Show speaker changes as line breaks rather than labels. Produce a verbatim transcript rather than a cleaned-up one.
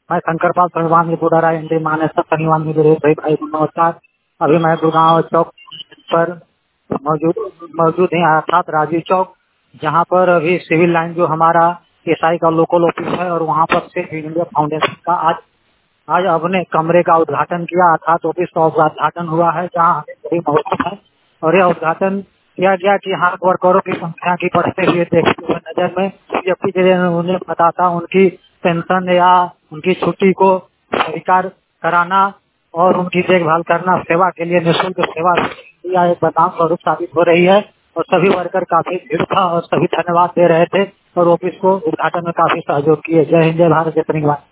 मैं शंकरपाल सर्वमान बुडारा हिंदी मानस शनिवार में मेरे भाई भाई नमस्कार। अभी मैं गुड़गांव चौक पर मौजूद मौजूद है, अर्थात राजीव चौक, जहां पर अभी सिविल लाइन जो हमारा एसआई का लोकल ऑफिस है, और वहां पर से इंडिया फाउंडेशन का आज आज अपने कमरे का उद्घाटन किया, अर्थात ऑफिस का उद्घाटन हुआ है, जहां हमें बड़ी मौसम है। और यह उद्घाटन किया गया कि हार्ड वर्करों की संख्या की बढ़ते हुए देखते हुए नजर में जबकि जैसे उन्हें पता था उनकी पेंशन या उनकी छुट्टी को स्वीकार कराना और उनकी देखभाल करना, सेवा के लिए निःशुल्क सेवा दिया एक वरदान स्वरूप साबित हो रही है। और सभी वर्कर काफी भीड़ था और सभी धन्यवाद दे रहे थे और ऑफिस को उद्घाटन में काफी सहयोग किए। जय हिंद, जय भारत, जय श्री